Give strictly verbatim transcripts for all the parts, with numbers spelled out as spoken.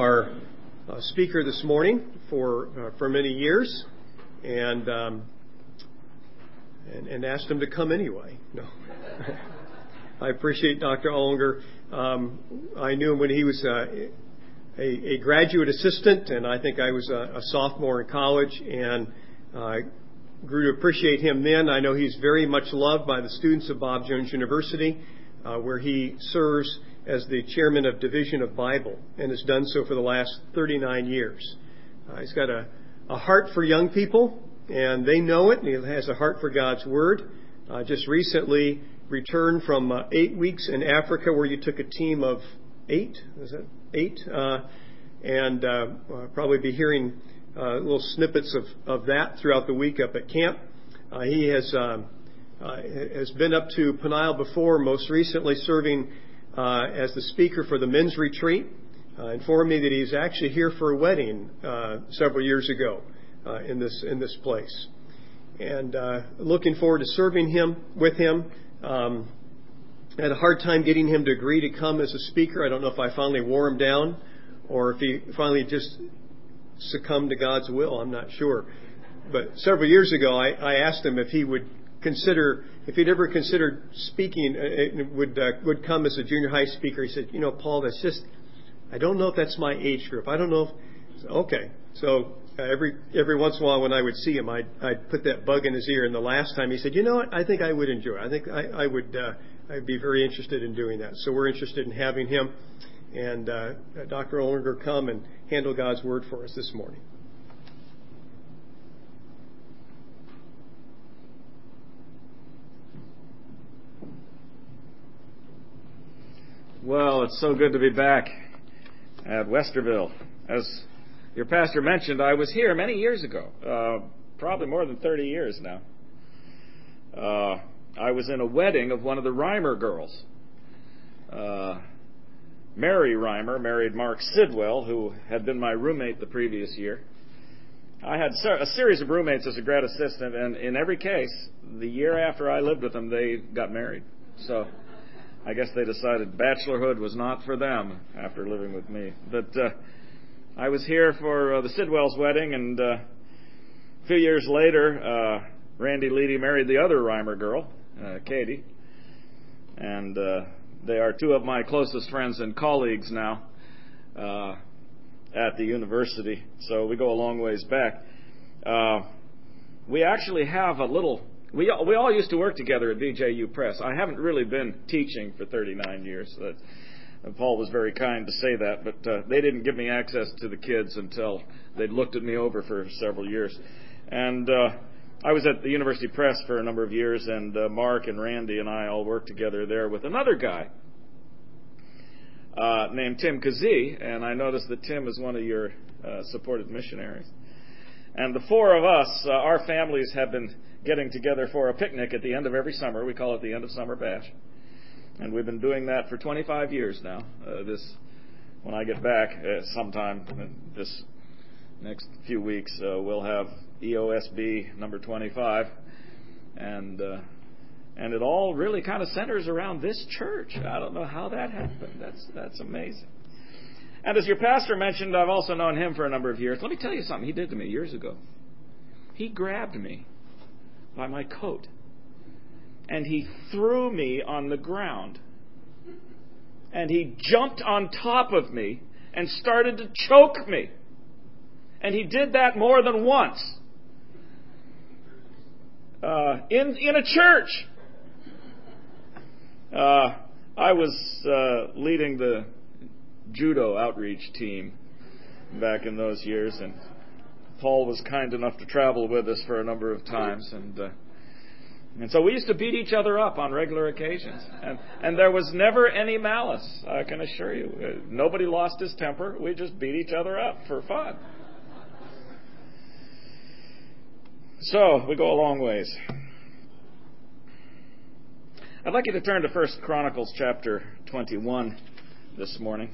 our uh, speaker this morning for uh, for many years, and um, and, and asked him to come anyway. No, I appreciate Doctor Ollinger. Um, I knew him when he was uh, a, a graduate assistant, and I think I was a, a sophomore in college, and I uh, grew to appreciate him then. I know he's very much loved by the students of Bob Jones University, uh, where he serves as the chairman of Division of Bible and has done so for the last thirty-nine years. Uh, he's got a, a heart for young people, and they know it, and he has a heart for God's Word. Uh, just recently returned from uh, eight weeks in Africa, where you took a team of eight, is that eight? Uh, and uh, uh, probably be hearing uh, little snippets of, of that throughout the week up at camp. Uh, he has um, uh, has been up to Peniel before, most recently serving uh, as the speaker for the men's retreat. Uh, informed me that he's actually here for a wedding uh, several years ago uh, in this in this place, and uh, looking forward to serving him with him. Um, I had a hard time getting him to agree to come as a speaker. I don't know if I finally wore him down or if he finally just succumbed to God's will. I'm not sure. But several years ago, I, I asked him if he would consider, if he'd ever considered speaking, uh, would uh, would come as a junior high speaker. He said, you know, Paul, that's just, I don't know if that's my age group. I don't know if, so, okay. So uh, every every once in a while when I would see him, I'd, I'd put that bug in his ear. And the last time he said, you know what, I think I would enjoy it. I think I, I would, uh, I'd be very interested in doing that. So we're interested in having him and uh, Doctor Ollinger come and handle God's Word for us this morning. Well, it's so good to be back at Westerville. As your pastor mentioned, I was here many years ago, uh, probably more than thirty years now. Uh, I was in a wedding of one of the Reimer girls. Uh, Mary Reimer married Mark Sidwell, who had been my roommate the previous year. I had a series of roommates as a grad assistant, and in every case, the year after I lived with them, they got married. So I guess they decided bachelorhood was not for them after living with me. But uh, I was here for uh, the Sidwell's wedding, and uh, a few years later, uh, Randy Leedy married the other Reimer girl, uh, Katie, and uh, they are two of my closest friends and colleagues now uh, at the university, so we go a long ways back. Uh, we actually have a little, we all, we all used to work together at V J U Press. I haven't really been teaching for thirty-nine years. That, uh, Paul was very kind to say that, but uh, they didn't give me access to the kids until they'd looked at me over for several years. And uh, I was at the University Press for a number of years, and uh, Mark and Randy and I all worked together there with another guy uh, named Tim Kazee, and I noticed that Tim is one of your uh, supported missionaries. And the four of us, uh, our families have been getting together for a picnic at the end of every summer. We call it the End of Summer Bash. And we've been doing that for twenty-five years now. Uh, this, when I get back uh, sometime this next few weeks, uh, we'll have E O S B number twenty-five, and uh, and it all really kind of centers around this church. I don't know how that happened. That's that's amazing. And as your pastor mentioned, I've also known him for a number of years. Let me tell you something he did to me years ago. He grabbed me by my coat, and he threw me on the ground, and he jumped on top of me and started to choke me. And he did that more than once. Uh, in in a church. Uh, I was uh, leading the judo outreach team back in those years, and Paul was kind enough to travel with us for a number of times, and uh, and so we used to beat each other up on regular occasions, and and there was never any malice. I can assure you, uh, nobody lost his temper. We just beat each other up for fun. So, we go a long ways. I'd like you to turn to First Chronicles chapter twenty-one this morning.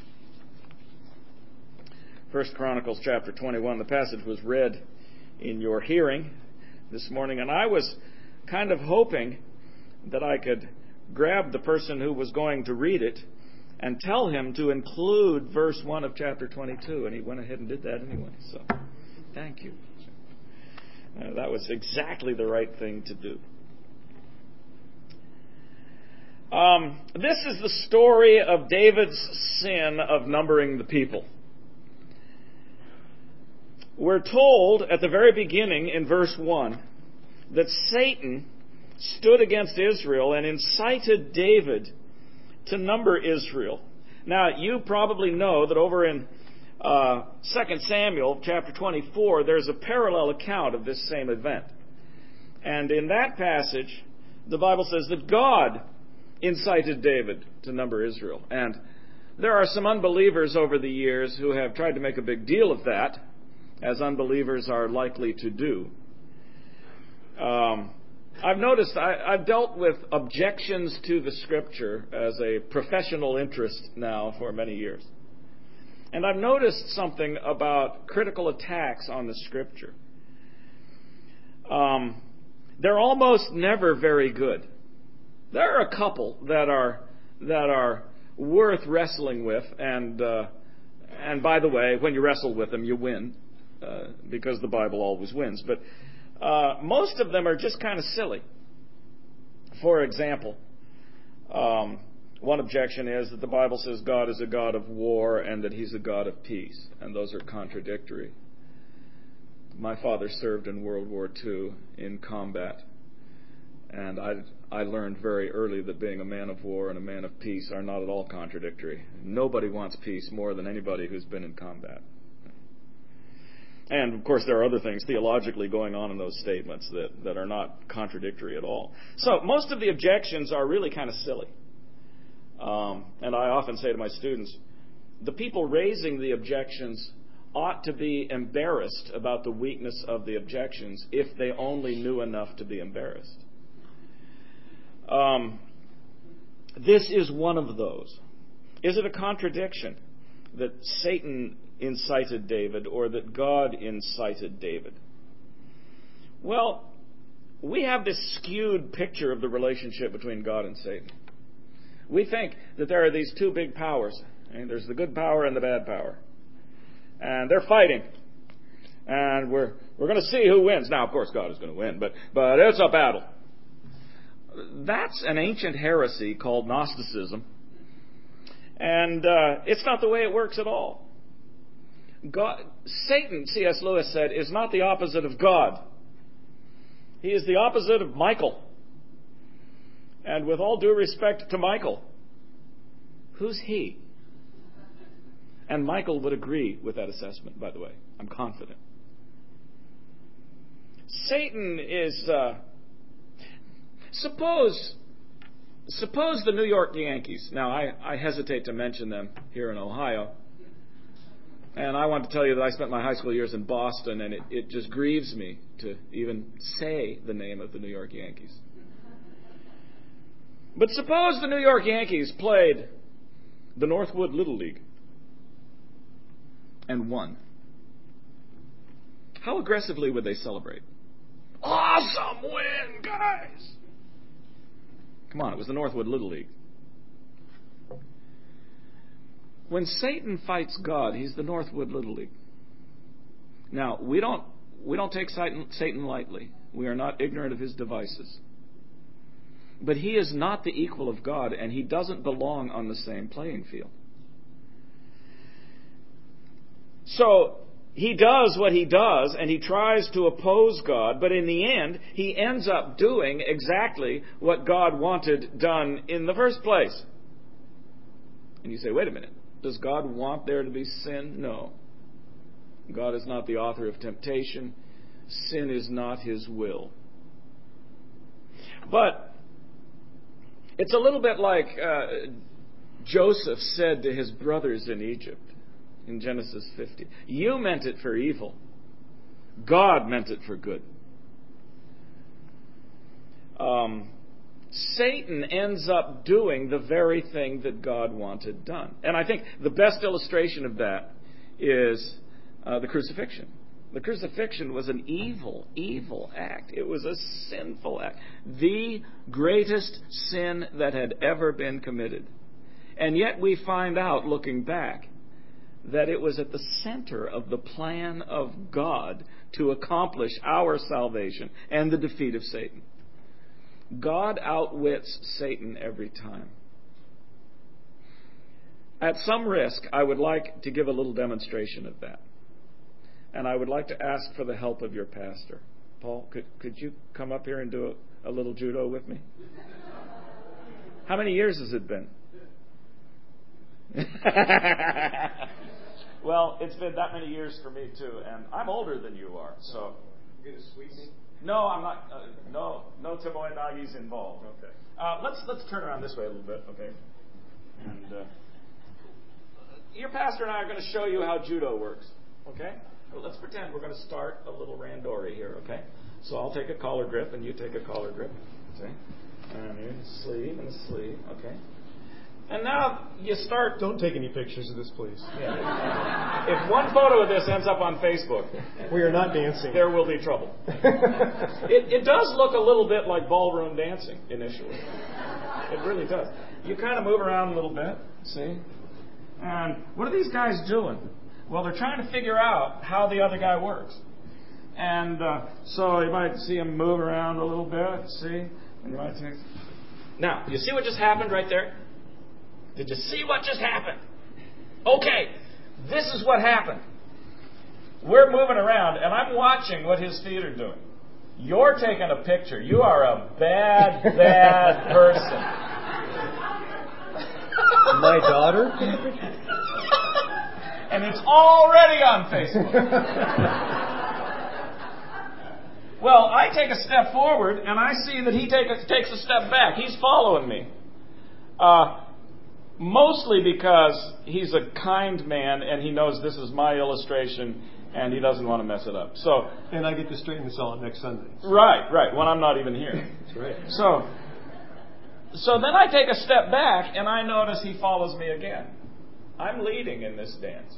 First Chronicles chapter twenty-one. The passage was read in your hearing this morning, and I was kind of hoping that I could grab the person who was going to read it and tell him to include verse one of chapter twenty-two, and he went ahead and did that anyway. So, thank you. Uh, that was exactly the right thing to do. Um, this is the story of David's sin of numbering the people. We're told at the very beginning in verse one that Satan stood against Israel and incited David to number Israel. Now, you probably know that over in uh, Second Samuel chapter twenty-four, there's a parallel account of this same event. And in that passage, the Bible says that God incited David to number Israel. And there are some unbelievers over the years who have tried to make a big deal of that, as unbelievers are likely to do. Um, I've noticed, I, I've dealt with objections to the Scripture as a professional interest now for many years. And I've noticed something about critical attacks on the Scripture. Um, they're almost never very good. There are a couple that are that are worth wrestling with, and uh, and by the way, when you wrestle with them, you win, uh, because the Bible always wins. But uh, most of them are just kind of silly. For example, um, one objection is that the Bible says God is a God of war and that He's a God of peace, and those are contradictory. My father served in World War Two in combat, and I, I learned very early that being a man of war and a man of peace are not at all contradictory. Nobody wants peace more than anybody who's been in combat. And, of course, there are other things theologically going on in those statements that, that are not contradictory at all. So most of the objections are really kind of silly. Um, and I often say to my students, the people raising the objections ought to be embarrassed about the weakness of the objections if they only knew enough to be embarrassed. Um, this is one of those. Is it a contradiction that Satan incited David or that God incited David? Well, we have this skewed picture of the relationship between God and Satan. We think that there are these two big powers. And there's the good power and the bad power. And they're fighting. And we're we're going to see who wins. Now, of course, God is going to win, but but it's a battle. That's an ancient heresy called Gnosticism. And uh, it's not the way it works at all. God, Satan, C S Lewis said, is not the opposite of God. He is the opposite of Michael. And with all due respect to Michael, who's he? And Michael would agree with that assessment, by the way. I'm confident. Satan is... Uh, suppose... Suppose the New York Yankees. Now, I, I hesitate to mention them here in Ohio. And I want to tell you that I spent my high school years in Boston, and it, it just grieves me to even say the name of the New York Yankees. But suppose the New York Yankees played the Northwood Little League and won. How aggressively would they celebrate? Awesome win, guys! Come on, it was the Northwood Little League. When Satan fights God, he's the Northwood Little League. Now, we don't we don't take Satan, Satan lightly. We are not ignorant of his devices. But he is not the equal of God, and he doesn't belong on the same playing field. So, he does what he does, and he tries to oppose God, but in the end, he ends up doing exactly what God wanted done in the first place. And you say, wait a minute, does God want there to be sin? No. God is not the author of temptation. Sin is not his will. But it's a little bit like uh, Joseph said to his brothers in Egypt in Genesis fifty. You meant it for evil. God meant it for good. Um, Satan ends up doing the very thing that God wanted done. And I think the best illustration of that is uh, the crucifixion. The crucifixion was an evil, evil act. It was a sinful act. The greatest sin that had ever been committed. And yet we find out, looking back, that it was at the center of the plan of God to accomplish our salvation and the defeat of Satan. God outwits Satan every time. At some risk, I would like to give a little demonstration of that. And I would like to ask for the help of your pastor. Paul, could, could you come up here and do a, a little judo with me? How many years has it been? Well, it's been that many years for me too, and I'm older than you are. So You're going to sweep me? no, I'm not. Uh, no, no Tomoe Nagi's involved. Okay. Uh, let's let's turn around this way a little bit, okay? And uh, your pastor and I are going to show you how judo works, okay? Well, let's pretend we're going to start a little randori here, okay? So I'll take a collar grip, and you take a collar grip, okay? And here's a sleeve and a sleeve, okay? And now you start. Don't take any pictures of this, please. Yeah. If one photo of this ends up on Facebook, We are not dancing. there will be trouble. It, it does look a little bit like ballroom dancing initially. It really does. You kind of move around a little bit, see? And what are these guys doing? Well, they're trying to figure out how the other guy works. And uh, so you might see him move around a little bit, see? And you might say, now, you see what just happened right there? Did you see what just happened? Okay, this is what happened. We're moving around, and I'm watching what his feet are doing. You're taking a picture. You are a bad, bad person. My daughter? And it's already on Facebook. Well, I take a step forward, and I see that he take a, takes a step back. He's following me. Uh, mostly because he's a kind man, and he knows this is my illustration, and he doesn't want to mess it up. So, And I get to straighten this all out next Sunday. right, right, when I'm not even here. That's right. So, so then I take a step back, and I notice he follows me again. I'm leading in this dance.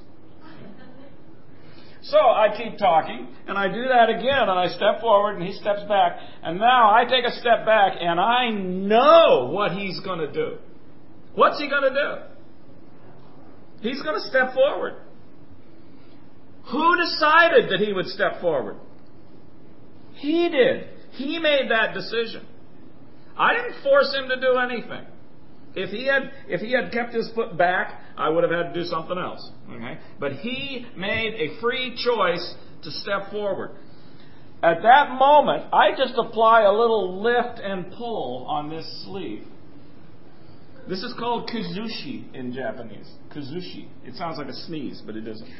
So I keep talking, and I do that again, and I step forward, and he steps back. And now I take a step back, and I know what he's going to do. What's he going to do? He's going to step forward. Who decided that he would step forward? He did. He made that decision. I didn't force him to do anything. If he had if he had kept his foot back, I would have had to do something else. Okay? But he made a free choice to step forward. At that moment, I just apply a little lift and pull on this sleeve. This is called kuzushi in Japanese. Kuzushi. It sounds like a sneeze, but it isn't.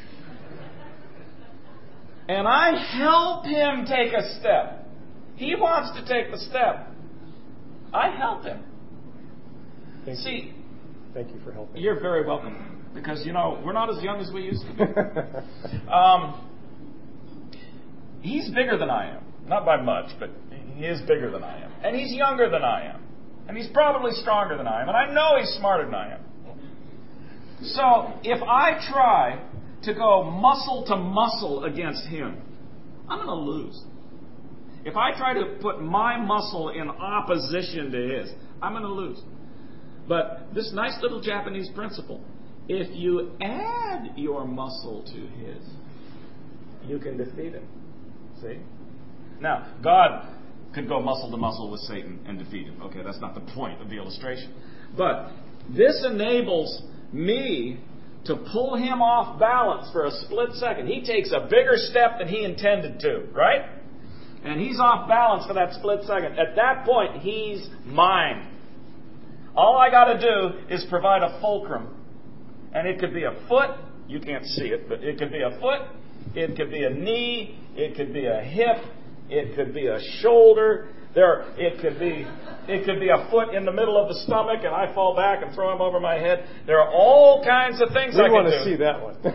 And I help him take a step. He wants to take the step. I help him. Thank See, you. Thank you for helping. You're very welcome. Because, you know, we're not as young as we used to be. um, he's bigger than I am. Not by much, but he is bigger than I am. And he's younger than I am. And he's probably stronger than I am. And I know he's smarter than I am. So, if I try to go muscle to muscle against him, I'm going to lose. If I try to put my muscle in opposition to his, I'm going to lose. But this nice little Japanese principle, if you add your muscle to his, you can defeat him. See? Now, God could go muscle to muscle with Satan and defeat him. Okay, that's not the point of the illustration. But this enables me to pull him off balance for a split second. He takes a bigger step than he intended to, right? And he's off balance for that split second. At that point, he's mine. All I got to do is provide a fulcrum. And it could be a foot. You can't see it, but it could be a foot. It could be a knee. It could be a hip. It could be a shoulder. There, it could be, it could be a foot in the middle of the stomach, and I fall back and throw him over my head. There are all kinds of things we I can do. We want to see that one.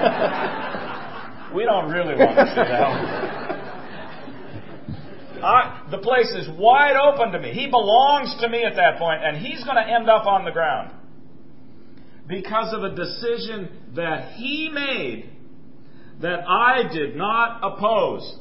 We don't really want to see that one. I, the place is wide open to me. He belongs to me at that point, and he's going to end up on the ground because of a decision that he made that I did not oppose.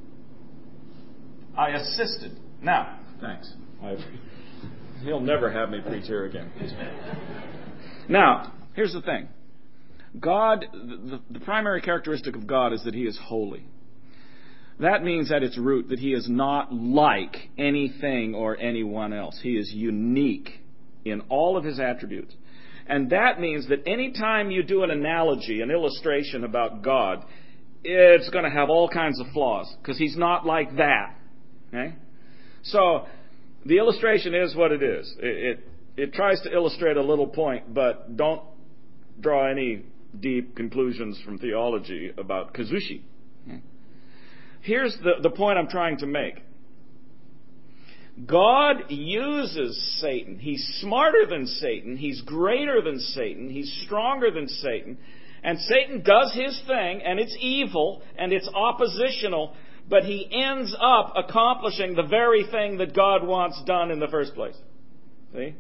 I assisted. Now, thanks. I, he'll never have me preach here again. Now, here's the thing. God, the, the primary characteristic of God is that He is holy. That means at its root that He is not like anything or anyone else. He is unique in all of His attributes. And that means that any time you do an analogy, an illustration about God, it's going to have all kinds of flaws because He's not like that. Okay? So the illustration is what it is. It, it, it tries to illustrate a little point, but don't draw any deep conclusions from theology about Kazushi. Okay? Here's the, the point I'm trying to make. God uses Satan. He's smarter than Satan. He's greater than Satan. He's stronger than Satan. And Satan does his thing, and it's evil, and it's oppositional, but he ends up accomplishing the very thing that God wants done in the first place. See?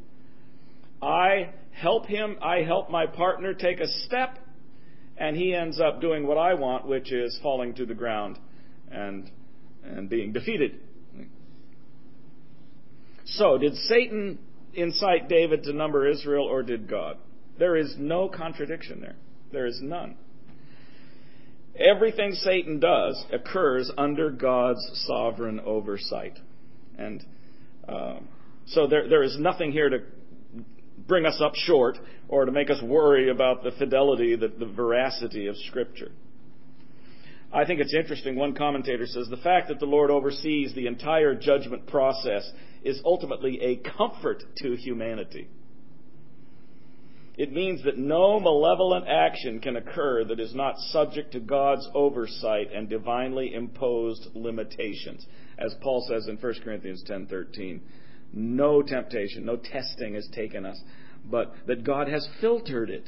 I help him, I help my partner take a step, and he ends up doing what I want, which is falling to the ground and, and being defeated. So, did Satan incite David to number Israel, or did God? There is no contradiction there. There is none. Everything Satan does occurs under God's sovereign oversight. And uh, so there, there is nothing here to bring us up short or to make us worry about the fidelity, the, the veracity of Scripture. I think it's interesting. One commentator says, the fact that the Lord oversees the entire judgment process is ultimately a comfort to humanity. It means that no malevolent action can occur that is not subject to God's oversight and divinely imposed limitations. As Paul says in First Corinthians ten thirteen, no temptation, no testing has taken us, but that God has filtered it.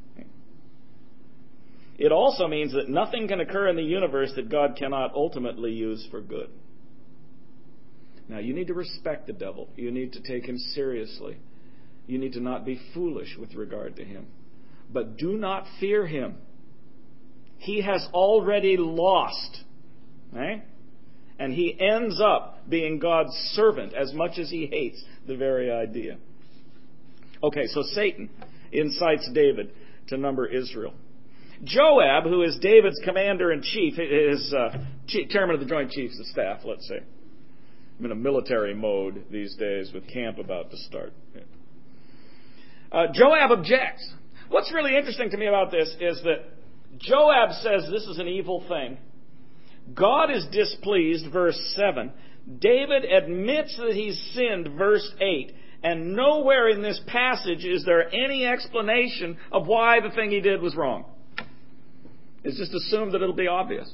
It also means that nothing can occur in the universe that God cannot ultimately use for good. Now, you need to respect the devil. You need to take him seriously. You need to not be foolish with regard to him. But do not fear him. He has already lost. Right? And he ends up being God's servant as much as he hates the very idea. Okay, so Satan incites David to number Israel. Joab, who is David's commander-in-chief, is uh, chairman of the Joint Chiefs of Staff, let's say. I'm in a military mode these days with camp about to start. Uh, Joab objects. What's really interesting to me about this is that Joab says this is an evil thing. God is displeased, verse seven. David admits that he's sinned, verse eight. And nowhere in this passage is there any explanation of why the thing he did was wrong. It's just assumed that it'll be obvious.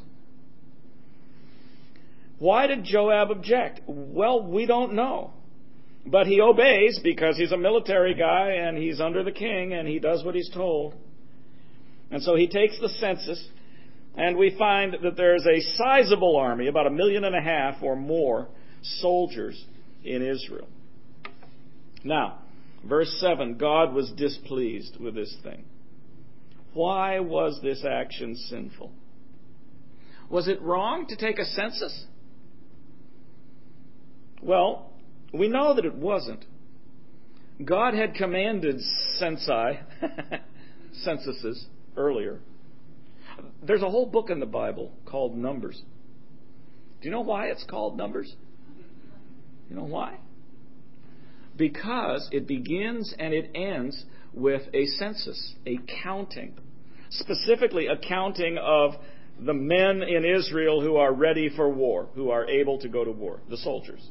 Why did Joab object? Well, we don't know. But he obeys because he's a military guy and he's under the king and he does what he's told. And so he takes the census, and we find that there's a sizable army, about a million and a half or more soldiers in Israel. Now, verse seven, God was displeased with this thing. Why was this action sinful? Was it wrong to take a census? Well, we know that it wasn't. God had commanded censi, censuses, earlier. There's a whole book in the Bible called Numbers. Do you know why it's called Numbers? You know why? Because it begins and it ends with a census, a counting. Specifically, a counting of the men in Israel who are ready for war, who are able to go to war, the soldiers.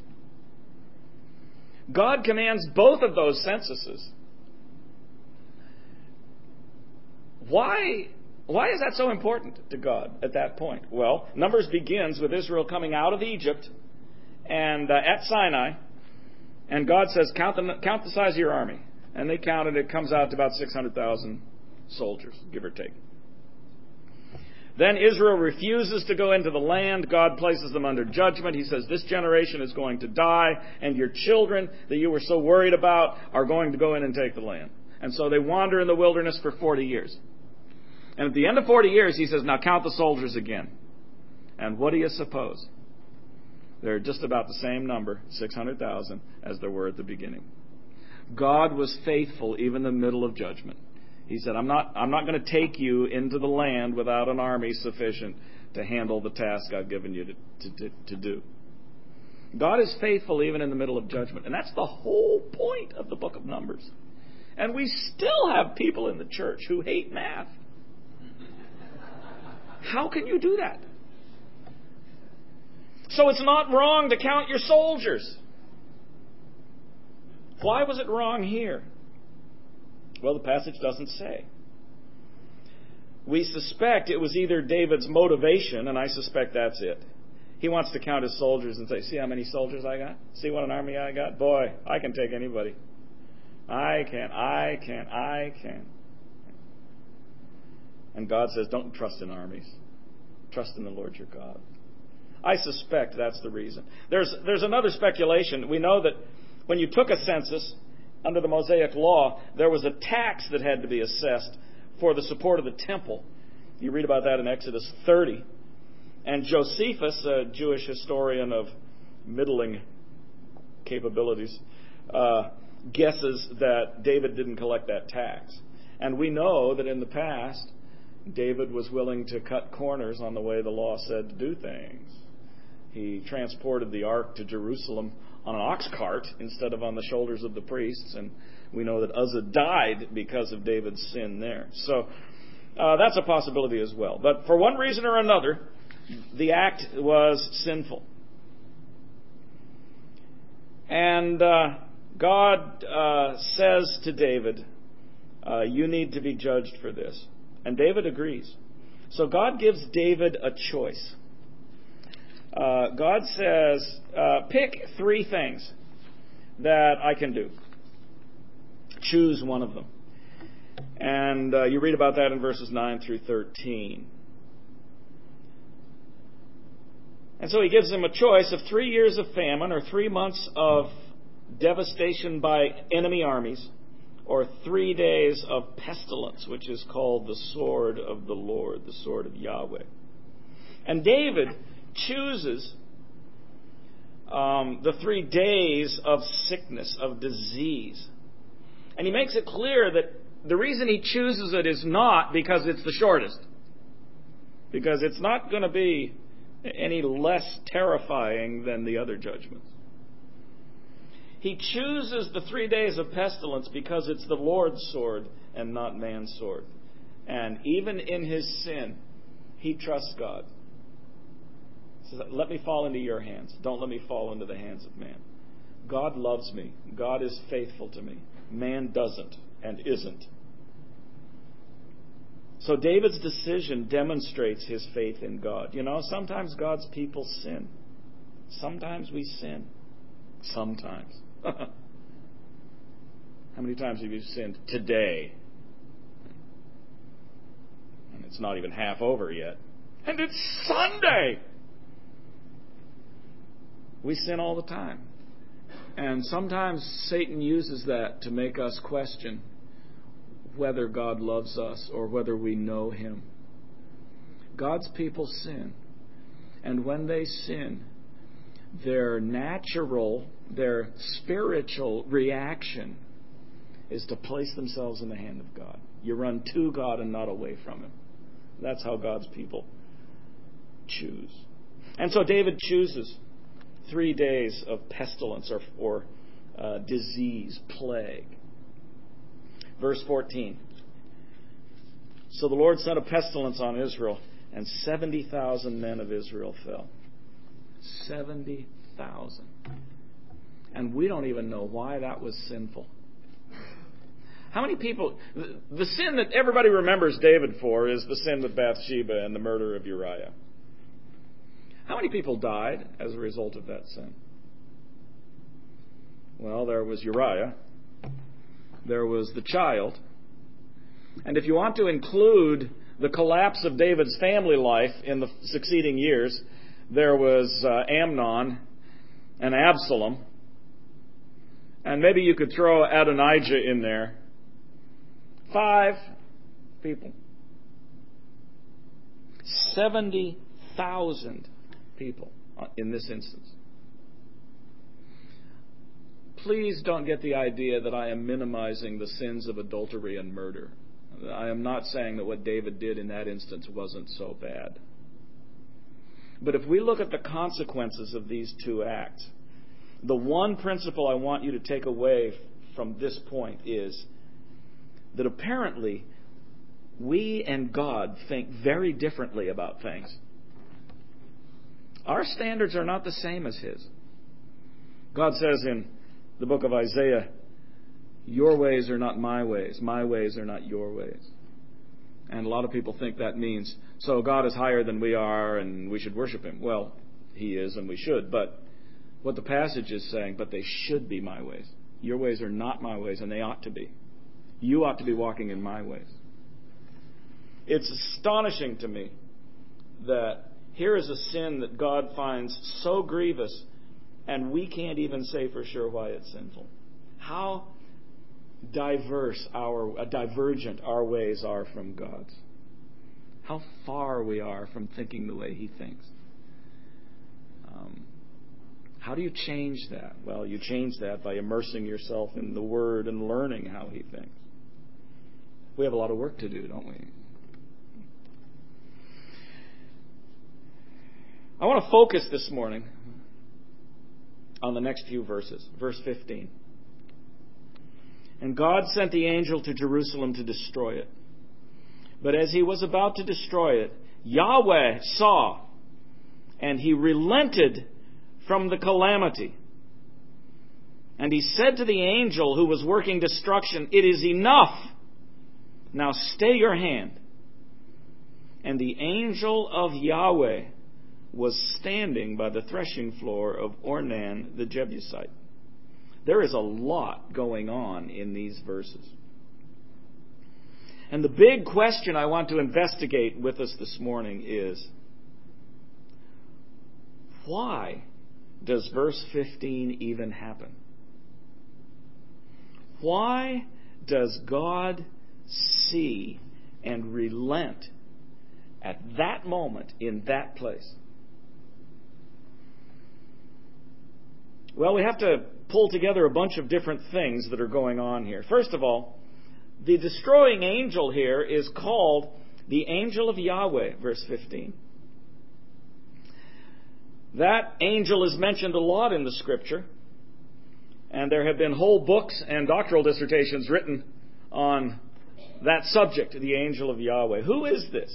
God commands both of those censuses. Why, why is that so important to God at that point? Well, Numbers begins with Israel coming out of Egypt and uh, at Sinai, and God says, count the, count the size of your army. And they counted, it comes out to about six hundred thousand soldiers, give or take. Then Israel refuses to go into the land. God places them under judgment. He says, this generation is going to die, and your children that you were so worried about are going to go in and take the land. And so they wander in the wilderness for forty years. And at the end of forty years, he says, now count the soldiers again. And what do you suppose? They're just about the same number, six hundred thousand, as there were at the beginning. God was faithful even in the middle of judgment. He said, I'm not, I'm not going to take you into the land without an army sufficient to handle the task I've given you to, to, to, to do. God is faithful even in the middle of judgment. And that's the whole point of the book of Numbers. And we still have people in the church who hate math. How can you do that? So it's not wrong to count your soldiers. Why was it wrong here? Well, the passage doesn't say. We suspect it was either David's motivation, and I suspect that's it. He wants to count his soldiers and say, see how many soldiers I got? See what an army I got? Boy, I can take anybody. I can, I can, I can. And God says, don't trust in armies. Trust in the Lord your God. I suspect that's the reason. There's, there's another speculation. We know that when you took a census under the Mosaic law, there was a tax that had to be assessed for the support of the temple. You read about that in Exodus thirty. And Josephus, a Jewish historian of middling capabilities, uh, guesses that David didn't collect that tax. And we know that in the past, David was willing to cut corners on the way the law said to do things. He transported the ark to Jerusalem on an ox cart instead of on the shoulders of the priests. And we know that Uzzah died because of David's sin there. So uh, that's a possibility as well. But for one reason or another, the act was sinful. And uh, God uh, says to David, uh, you need to be judged for this. And David agrees. So God gives David a choice. Uh, God says, uh, pick three things that I can do. Choose one of them. And uh, you read about that in verses nine through thirteen. And so he gives him a choice of three years of famine or three months of devastation by enemy armies or three days of pestilence, which is called the sword of the Lord, the sword of Yahweh. And David chooses um, the three days of sickness, of disease. And he makes it clear that the reason he chooses it is not because it's the shortest. Because it's not going to be any less terrifying than the other judgments. He chooses the three days of pestilence because it's the Lord's sword and not man's sword. And even in his sin, he trusts God. He says, let me fall into your hands. Don't let me fall into the hands of man. God loves me. God is faithful to me. Man doesn't and isn't. So David's decision demonstrates his faith in God. You know, sometimes God's people sin. Sometimes we sin. Sometimes. How many times have you sinned today? And it's not even half over yet. And it's Sunday! We sin all the time. And sometimes Satan uses that to make us question whether God loves us or whether we know Him. God's people sin. And when they sin, their natural, their spiritual reaction is to place themselves in the hand of God. You run to God and not away from Him. That's how God's people choose. And so David chooses three days of pestilence or, or uh, disease, plague. Verse fourteen. So the Lord sent a pestilence on Israel, and seventy thousand men of Israel fell. seventy thousand. And we don't even know why that was sinful. How many people... The, the sin that everybody remembers David for is the sin with Bathsheba and the murder of Uriah. How many people died as a result of that sin? Well, there was Uriah. There was the child. And if you want to include the collapse of David's family life in the succeeding years, there was uh, Amnon and Absalom. And maybe you could throw Adonijah in there. Five people. seventy thousand people in this instance. please don't get the idea that I am minimizing the sins of adultery and murder. I am not saying that what David did in that instance wasn't so bad. But if we look at the consequences of these two acts, the one principle I want you to take away from this point is that apparently we and God think very differently about things. Our standards are not the same as His. God says in the book of Isaiah, your ways are not my ways, my ways are not your ways. And a lot of people think that means, so God is higher than we are and we should worship Him. Well, He is and we should, but what the passage is saying, but they should be my ways. Your ways are not my ways, and they ought to be. You ought to be walking in my ways. It's astonishing to me that here is a sin that God finds so grievous, and we can't even say for sure why it's sinful. How diverse our, uh, divergent our ways are from God's. How far we are from thinking the way He thinks. Um, how do you change that? Well, you change that by immersing yourself in the Word and learning how He thinks. We have a lot of work to do, don't we? I want to focus this morning on the next few verses. Verse fifteen. And God sent the angel to Jerusalem to destroy it. But as he was about to destroy it, Yahweh saw, and He relented from the calamity. And He said to the angel who was working destruction, it is enough. Now stay your hand. And the angel of Yahweh was standing by the threshing floor of Ornan the Jebusite. There is a lot going on in these verses. And the big question I want to investigate with us this morning is, why does verse fifteen even happen? Why does God see and relent at that moment in that place? Well, we have to pull together a bunch of different things that are going on here. First of all, the destroying angel here is called the angel of Yahweh, verse fifteen. That angel is mentioned a lot in the Scripture, and there have been whole books and doctoral dissertations written on that subject, the angel of Yahweh. Who is this?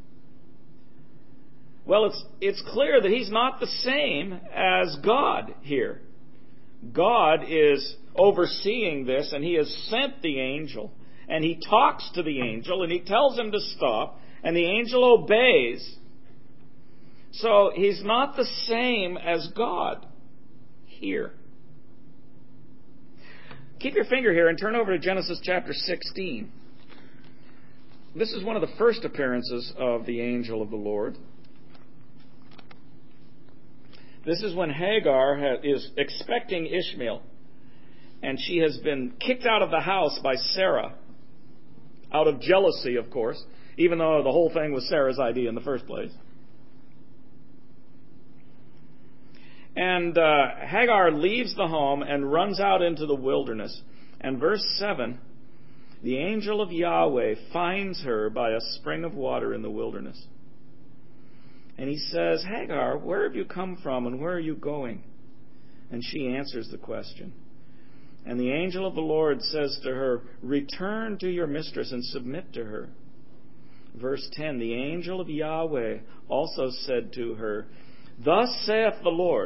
Well, it's, it's clear that He's not the same as God here. God is overseeing this, and He has sent the angel, and He talks to the angel, and He tells him to stop, and the angel obeys. So He's not the same as God here. Keep your finger here and turn over to Genesis chapter sixteen. This is one of the first appearances of the angel of the Lord. This is when Hagar is expecting Ishmael, and she has been kicked out of the house by Sarah, out of jealousy, of course, even though the whole thing was Sarah's idea in the first place. And uh, Hagar leaves the home and runs out into the wilderness. And verse seven, the angel of Yahweh finds her by a spring of water in the wilderness. And he says, Hagar, where have you come from and where are you going? And she answers the question. And the angel of the Lord says to her, return to your mistress and submit to her. Verse ten, the angel of Yahweh also said to her, thus saith the Lord.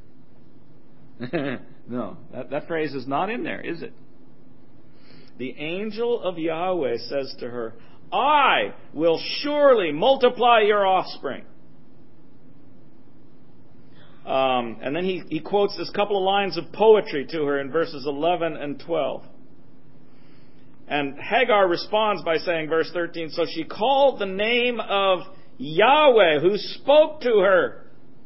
No, that, that phrase is not in there, is it? The angel of Yahweh says to her, I will surely multiply your offspring. Um, and then he, he quotes this couple of lines of poetry to her in verses eleven and twelve. And Hagar responds by saying, verse thirteen, so she called the name of Yahweh who spoke to her.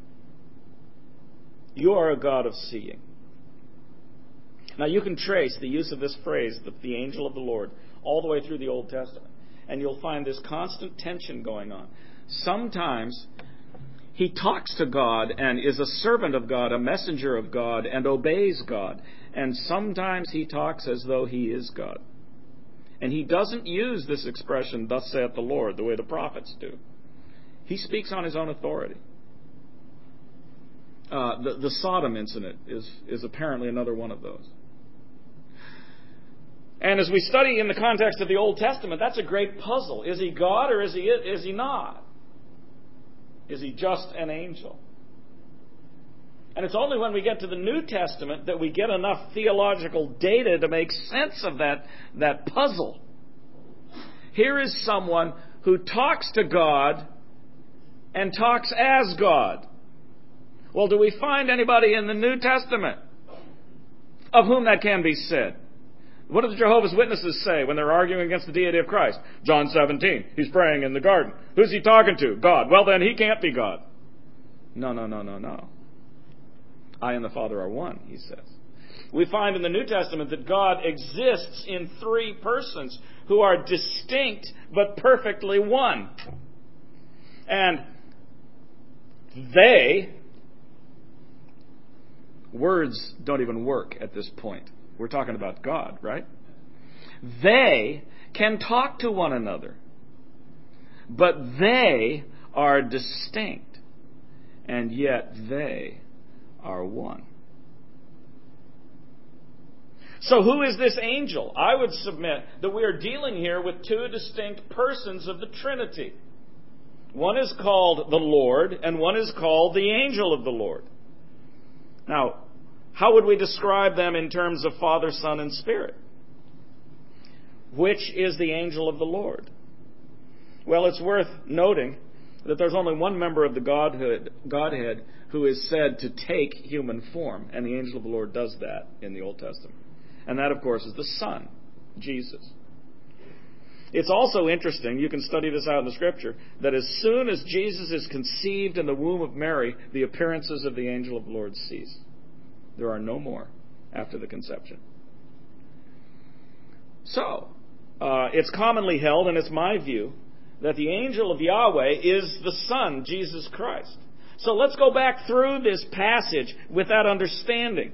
You are a God of seeing. Now you can trace the use of this phrase, the, the angel of the Lord, all the way through the Old Testament. And you'll find this constant tension going on. Sometimes he talks to God and is a servant of God, a messenger of God, and obeys God. And sometimes he talks as though he is God. And he doesn't use this expression, "Thus saith the Lord," the way the prophets do. He speaks on his own authority. Uh, the, the Sodom incident is, is apparently another one of those. And as we study in the context of the Old Testament, that's a great puzzle. Is he God or is he, is he not? Is he just an angel? And it's only when we get to the New Testament that we get enough theological data to make sense of that, that puzzle. Here is someone who talks to God and talks as God. Well, do we find anybody in the New Testament of whom that can be said? What do the Jehovah's Witnesses say when they're arguing against the deity of Christ? John seventeen, he's praying in the garden. Who's he talking to? God. Well, then he can't be God. No, no, no, no, no. I and the Father are one, he says. We find in the New Testament that God exists in three persons who are distinct but perfectly one. And they, words don't even work at this point. We're talking about God, right? They can talk to one another, but they are distinct, and yet they are one. So who is this angel? I would submit that we are dealing here with two distinct persons of the Trinity. One is called the Lord, and one is called the angel of the Lord. Now, how would we describe them in terms of Father, Son, and Spirit? Which is the angel of the Lord? Well, it's worth noting that there's only one member of the Godhood, Godhead who is said to take human form, and the angel of the Lord does that in the Old Testament. And that, of course, is the Son, Jesus. It's also interesting, you can study this out in the Scripture, that as soon as Jesus is conceived in the womb of Mary, the appearances of the angel of the Lord cease. There are no more after the conception. So, uh, it's commonly held, and it's my view, that the angel of Yahweh is the Son, Jesus Christ. So let's go back through this passage with that understanding.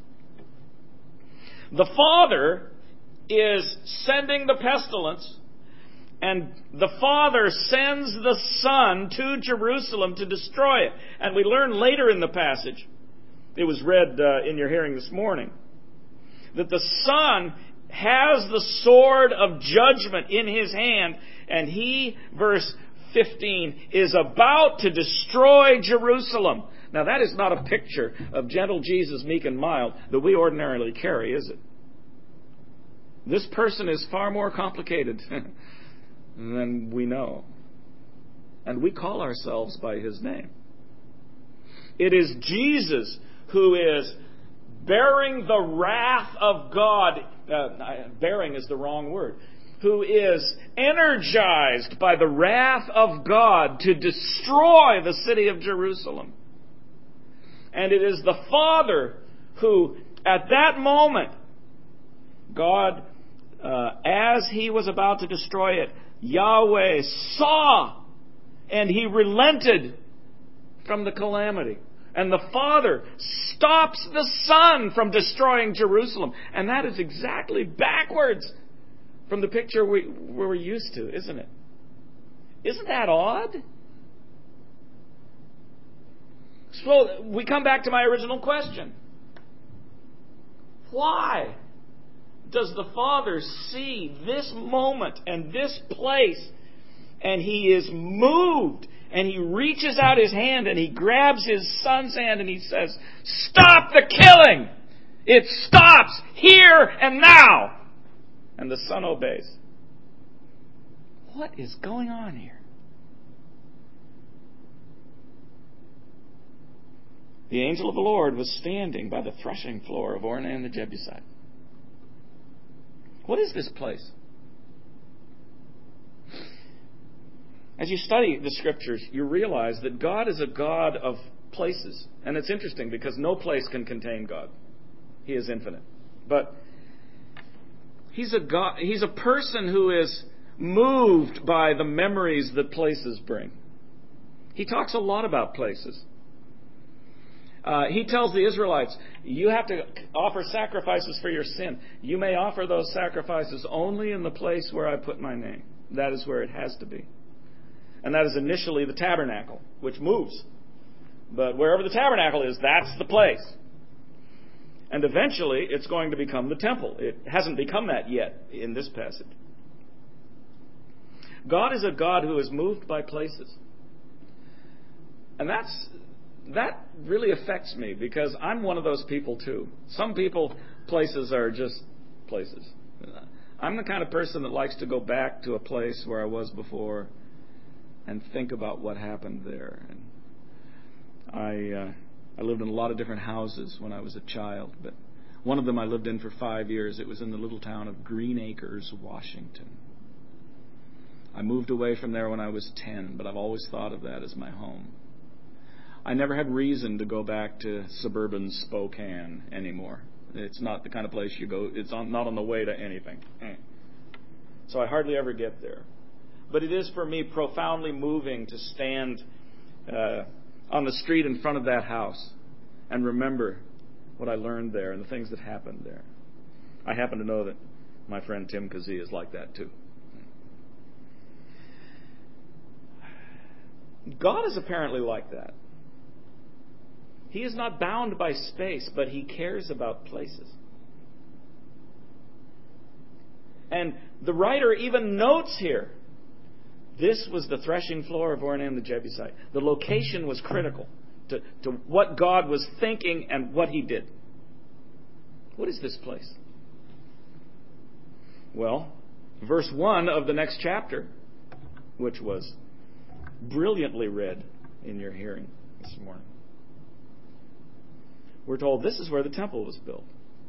The Father is sending the pestilence, and the Father sends the Son to Jerusalem to destroy it. And we learn later in the passage, it was read uh, in your hearing this morning, that the Son has the sword of judgment in his hand, and he, verse fifteen, is about to destroy Jerusalem. Now that is not a picture of gentle Jesus, meek and mild, that we ordinarily carry, is it? This person is far more complicated than we know. And we call ourselves by his name. It is Jesus who is bearing the wrath of God. Uh, bearing is the wrong word. Who is energized by the wrath of God to destroy the city of Jerusalem. And it is the Father who, at that moment, God, uh, as he was about to destroy it, Yahweh saw and he relented from the calamity. And the Father stops the Son from destroying Jerusalem. And that is exactly backwards from the picture we, we're used to, isn't it? Isn't that odd? So we come back to my original question. Why does the Father see this moment and this place, and he is moved, and he reaches out his hand and he grabs his Son's hand and he says, "Stop the killing! It stops here and now!" And the Son obeys. What is going on here? The angel of the Lord was standing by the threshing floor of Ornan the Jebusite. What is this place? As you study the Scriptures, you realize that God is a God of places. And it's interesting because no place can contain God. He is infinite. But He's a God, he's a person who is moved by the memories that places bring. He talks a lot about places. Uh, he tells the Israelites, you have to offer sacrifices for your sin. You may offer those sacrifices only in the place where I put my name. That is where it has to be. And that is initially the tabernacle, which moves. But wherever the tabernacle is, that's the place. And eventually, it's going to become the temple. It hasn't become that yet in this passage. God is a God who is moved by places. And that's that really affects me because I'm one of those people too. Some people, places are just places. I'm the kind of person that likes to go back to a place where I was before and think about what happened there. And I uh, I lived in a lot of different houses when I was a child, but one of them I lived in for five years. It was in the little town of Green Acres, Washington. I moved away from there when I was ten, but I've always thought of that as my home. I never had reason to go back to suburban Spokane anymore. It's not the kind of place you go. It's on, not on the way to anything. So I hardly ever get there. But it is for me profoundly moving to stand uh, on the street in front of that house and remember what I learned there and the things that happened there. I happen to know that my friend Tim Kazee is like that too. God is apparently like that. He is not bound by space, but He cares about places. And the writer even notes here, this was the threshing floor of Ornan the Jebusite. The location was critical to, to what God was thinking and what He did. What is this place? Well, verse one of the next chapter, which was brilliantly read in your hearing this morning, we're told this is where the temple was built.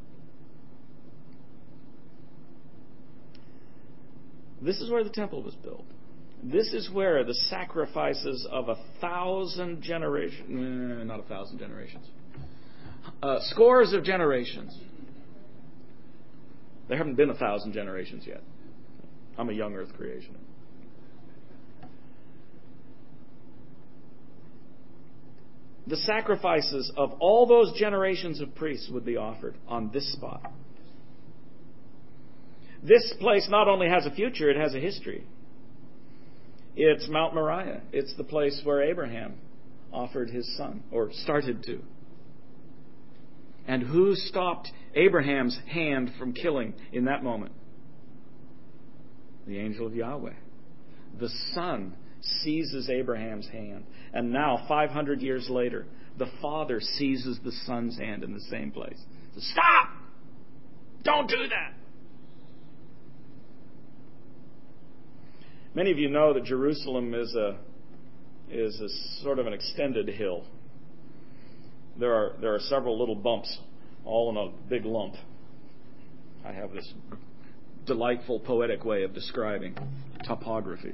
This is where the temple was built. This is where the sacrifices of a thousand generations, not a thousand generations, uh, scores of generations. There haven't been a thousand generations yet. I'm a young earth creationist. The sacrifices of all those generations of priests would be offered on this spot. This place not only has a future, it has a history. It's Mount Moriah. It's the place where Abraham offered his son, or started to. And who stopped Abraham's hand from killing in that moment? The angel of Yahweh. The Son seizes Abraham's hand. And now, five hundred years later, the Father seizes the Son's hand in the same place. So stop! Don't do that! Many of you know that Jerusalem is a is a sort of an extended hill. There are there are several little bumps, all in a big lump. I have this delightful poetic way of describing topography.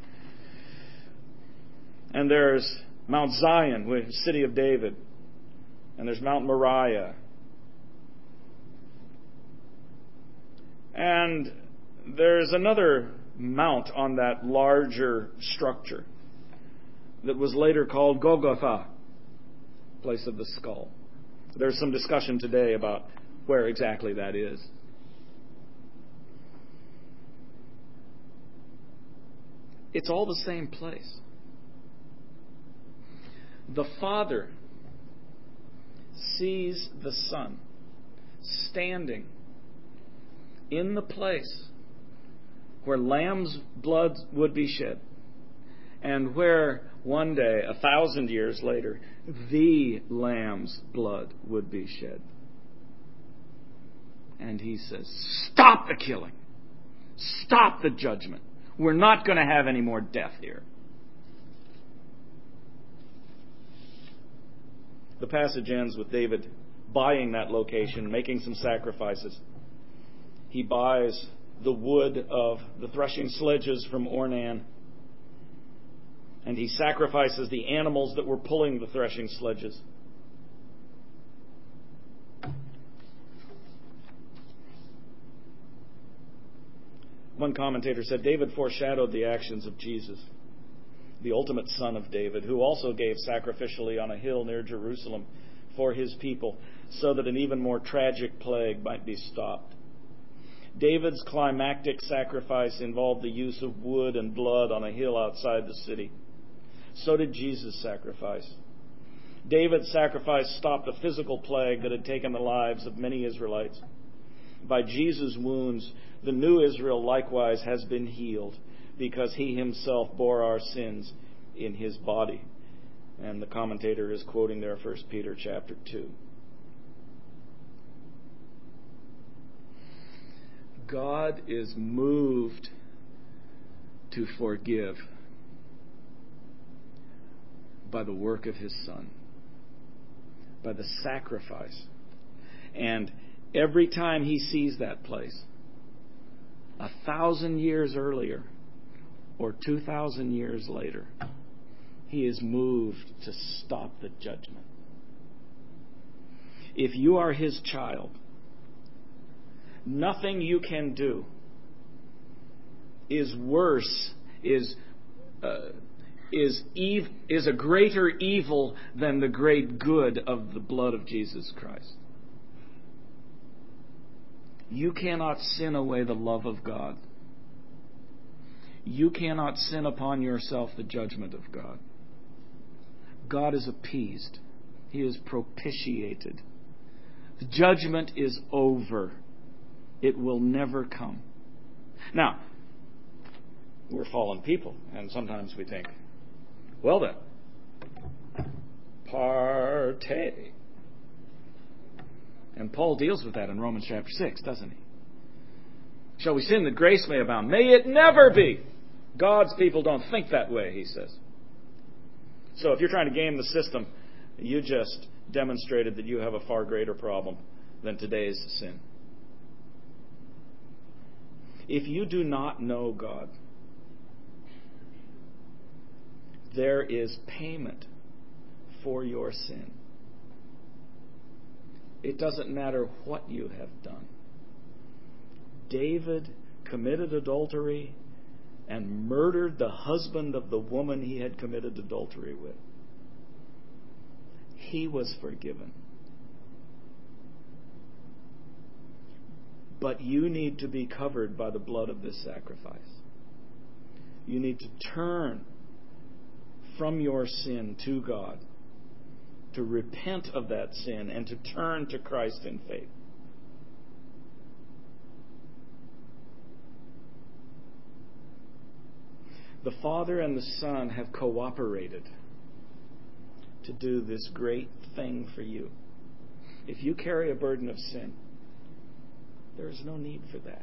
And there's Mount Zion, the city of David. And there's Mount Moriah. And there's another mount on that larger structure that was later called Golgotha, place of the skull. There's some discussion today about where exactly that is. It's all the same place. The Father sees the Son standing in the place where lamb's blood would be shed, and where one day, a thousand years later, the lamb's blood would be shed. And He says, stop the killing. Stop the judgment. We're not going to have any more death here. The passage ends with David buying that location, making some sacrifices. He buys the wood of the threshing sledges from Ornan, and he sacrifices the animals that were pulling the threshing sledges. One commentator said David foreshadowed the actions of Jesus. the ultimate son of David, who also gave sacrificially on a hill near Jerusalem for his people, so that an even more tragic plague might be stopped. David's climactic sacrifice involved the use of wood and blood on a hill outside the city. So did Jesus' sacrifice. David's sacrifice stopped a physical plague that had taken the lives of many Israelites. By Jesus' wounds, the new Israel likewise has been healed, because he himself bore our sins in his body. And the commentator is quoting there First Peter chapter two. God is moved to forgive by the work of his Son, by the sacrifice. And every time he sees that place, a thousand years earlier or two thousand years later, he is moved to stop the judgment. If you are his child, nothing you can do is worse, is uh, is ev- is a greater evil than the great good of the blood of Jesus Christ. You cannot sin away the love of God. You cannot sin upon yourself the judgment of God. God is appeased. He is propitiated. The judgment is over. It will never come. Now, we're fallen people, and sometimes we think, well then, partay. And Paul deals with that in Romans chapter six, doesn't he? Shall we sin that grace may abound? May it never be. God's people don't think that way, he says. So if you're trying to game the system, you just demonstrated that you have a far greater problem than today's sin. If you do not know God, there is payment for your sin. It doesn't matter what you have done. David committed adultery and murdered the husband of the woman he had committed adultery with. He was forgiven. But you need to be covered by the blood of this sacrifice. You need to turn from your sin to God, to repent of that sin, and to turn to Christ in faith. The Father and the Son have cooperated to do this great thing for you. If you carry a burden of sin, there is no need for that.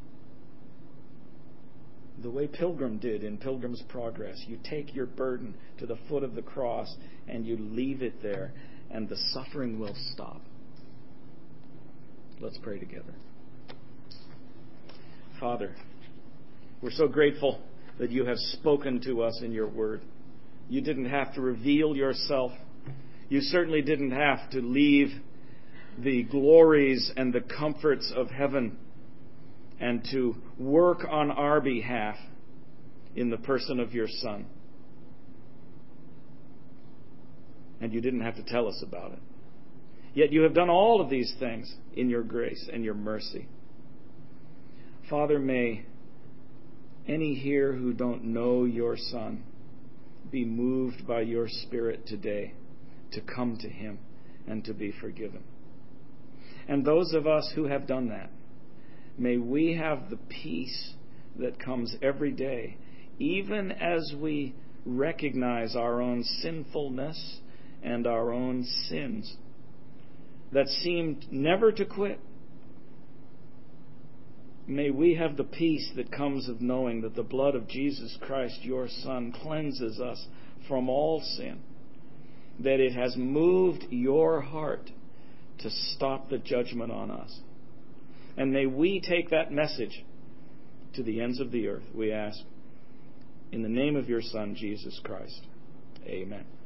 The way Pilgrim did in Pilgrim's Progress, you take your burden to the foot of the cross and you leave it there, and the suffering will stop. Let's pray together. Father, we're so grateful that you have spoken to us in your word. You didn't have to reveal yourself. You certainly didn't have to leave the glories and the comforts of heaven and to work on our behalf in the person of your Son. And you didn't have to tell us about it. Yet you have done all of these things in your grace and your mercy. Father, may any here who don't know your Son be moved by your Spirit today to come to him and to be forgiven. And those of us who have done that, may we have the peace that comes every day, even as we recognize our own sinfulness and our own sins that seemed never to quit. May we have the peace that comes of knowing that the blood of Jesus Christ, your Son, cleanses us from all sin, that it has moved your heart to stop the judgment on us. And may we take that message to the ends of the earth, we ask, in the name of your Son, Jesus Christ. Amen.